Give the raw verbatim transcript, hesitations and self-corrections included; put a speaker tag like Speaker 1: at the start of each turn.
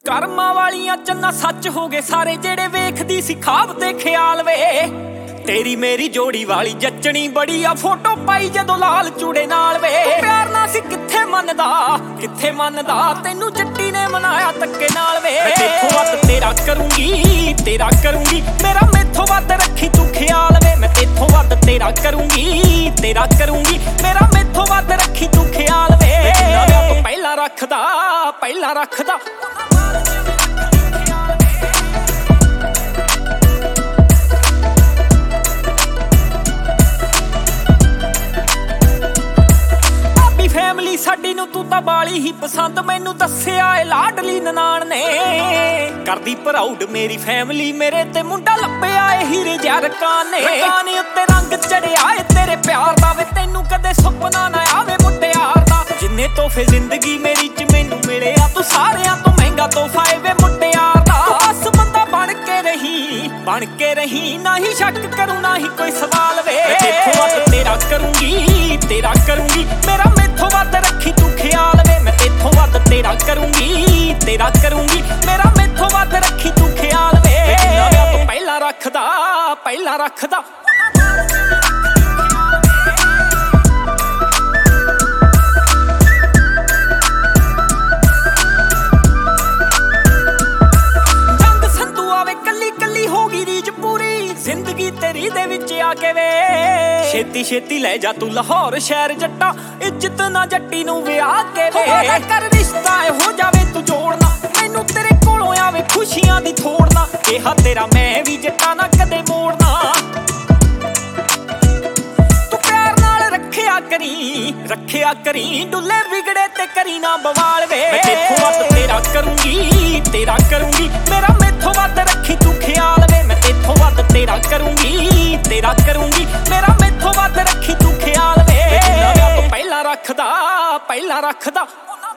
Speaker 1: ਕਰਮਾਂ ਵਾਲੀਆਂ ਚੰਨਾ ਸੱਚ ਹੋ ਗਏ ਸਾਰੇ ਜਿਹੜੇ ਵੇਖਦੀ ਸੀ ਖਾਬ ਤੇ ਖਿਆਲ ਵੇ। ਤੇਰੀ ਮੇਰੀ ਜੋੜੀ ਵਾਲੀ ਜੱਚਣੀ ਬੜੀ ਆ ਫੋਟੋ ਪਾਈ ਜਦੋਂ ਲਾਲ ਚੂੜੇ ਨਾਲ ਵੇ। ਪਿਆਰ ਨਾ ਸੀ ਕਿੱਥੇ ਮੰਨਦਾ ਕਿੱਥੇ ਮੰਨਦਾ ਤੈਨੂੰ ਜੱਟੀ ਨੇ ਮਨਾਇਆ ਧੱਕੇ ਨਾਲ ਵੇ। ਮੈਂ ਤੇਥੋਂ ਵੱਧ ਤੇਰਾ ਕਰੂੰਗੀ ਤੇਰਾ ਕਰੂੰਗੀ ਮੇਰਾ ਮੈਥੋਂ ਵੱਧ ਰੱਖੀ ਤੂੰ ਖਿਆਲ ਵੇ। ਮੈਂ ਤੇਥੋਂ ਵੱਧ ਤੇਰਾ ਕਰੂੰਗੀ ਤੇਰਾ ਕਰੂੰਗੀ ਮੇਰਾ ਮੈਥੋਂ ਵੱਧ ਰੱਖੀ ਤੂੰ ਖਿਆਲ ਵੇ। ਜਿੰਨਾ ਵਿਆਹ ਤੋਂ ਪਹਿਲਾਂ ਰੱਖਦਾ ਪਹਿਲਾਂ ਰੱਖਦਾ ਫੈਮਲੀ ਸਾਡੀ ਨੂੰ ਤੂੰ ਤਾਂ ਬਾਲੀ ਹੀ ਪਸੰਦ ਮੈਨੂੰ ਦੱਸਿਆ ਏ ਲਾਡਲੀ ਨਨਾਣ ਨੇ। ਕਰਦੀ ਪ੍ਰਾਊਡ ਮੇਰੀ ਫੈਮਲੀ ਮੇਰੇ ਤੇ ਮੁੰਡਾ ਲੱਭਿਆ ਏ ਹੀਰੇ ਜਰਕਾਂ ਨੇ। ਕਾਨੇ ਉੱਤੇ ਰੰਗ ਚੜਿਆ ਏ ਤੇਰੇ ਪਿਆਰ ਦਾ ਵੇ ਤੈਨੂੰ ਕਦੇ ਸੁਪਨਾ ਨਾ ਆਵੇ ਮੁਟਿਆਰ ਦਾ। ਜਿੰਨੇ ਤੋਹਫੇ ਜ਼ਿੰਦਗੀ ਮੇਰੀ ਚ ਮੈਨੂੰ ਮਿਲੇ ਆ ਤੂੰ ਸਾਰਿਆਂ ਤੋਂ ਮਹਿੰਗਾ ਤੋਹਫਾ ਏ ਵੇ ਮੁਟਿਆਰ ਦਾ। ਬਸ ਬੰਦਾ ਬਣ ਕੇ ਰਹੀ ਬਣ ਕੇ ਰਹੀ ਨਾ ਹੀ ਸ਼ੱਕ ਕਰੂ ਨਾ ਹੀ ਕੋਈ ਸਵਾਲ ਵੇ। ਤੇਥੋਂ ਵੱਧ ਤੇਰਾ ਕਰੂੰਗੀ ਤੇਰਾ ਕਰੂੰਗੀ ਮੇਰਾ ਮੈਥੋਂ ਵੱਧ ਰੱਖੀ ਤੂੰ ਖਿਆਲ ਵੇ। ਮੈਂ ਤੇਥੋਂ ਵੱਧ ਤੇਰਾ ਕਰੂੰਗੀ ਤੇਰਾ ਕਰੂੰਗੀ ਮੇਰਾ ਮੈਥੋਂ ਵੱਧ ਰੱਖੀ ਤੂੰ ਖਿਆਲ ਵੇ। ਜਿੰਨਾ ਵਿਆਹ ਤੋਂ ਪਹਿਲਾਂ ਰੱਖਦਾ ਪਹਿਲਾਂ ਰੱਖਦਾ ਜ਼ਿੰਦਗੀ ਤੇਰੀ ਦੇ ਵਿੱਚ ਆ ਕੇ ਵੇ। ਛੇਤੀ ਛੇਤੀ ਲੈ ਜਾ ਤੂੰ ਲਾਹੌਰ ਸ਼ਹਿਰ ਜੱਟਾ ਇੱਜ਼ਤ ਨਾ ਜੱਟੀ ਨੂੰ ਵਿਆਹ ਕੇ ਵੇ। ਕਰ ਰਿਸ਼ਤਾ ਹੋ ਜਾਵੇ ਤੂੰ ਜੋੜਨਾ ਮੈਨੂੰ ਤੇਰੇ ਕੋਲੋਂ ਆਵੇ ਖੁਸ਼ੀਆਂ ਦੀ ਥੋੜਨਾ। ਕਿਹਾ ਤੇਰਾ ਮੈਂ ਵੀ ਜੱਟਾ ਨਾ ਕਦੇ ਮੋੜਨਾ। ਤੂੰ ਪਿਆਰ ਨਾਲ ਰੱਖਿਆ ਕਰੀ ਰੱਖਿਆ ਕਰੀ ਡੁੱਲੇ ਵਿਗੜੇ ਤੇ ਕਰੀ ਨਾ ਬਵਾਲ ਵੇ। ਮੈਂ ਤੇਥੋਂ ਵੱਧ ਤੇਰਾ ਕਰੂੰਗੀ ਤੇਰਾ ਕਰੂੰਗੀ ਮੇਰਾ ਮੈਥੋਂ ਵੱਧ ਰੱਖੀ ਤੂੰ ਖਿਆਲ ਵੇ। ਮੈਂ ਤੇਥੋਂ ਵੱਧ ਤੇਰਾ ਕਰੂੰਗੀ ਤੇਰਾ ਕਰੂੰਗੀ ਮੇਰਾ ਮੈਥੋਂ ਵੱਧ ਰੱਖੀ ਤੂੰ ਖਿਆਲ ਵੇ। ਜਿੰਨਾ ਵਿਆਹ ਤੋਂ ਪਹਿਲਾਂ ਰੱਖਦਾ ਪਹਿਲਾਂ ਰੱਖਦਾ